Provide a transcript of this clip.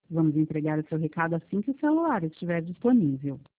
Vamos entregar o seu recado assim que o celular estiver disponível.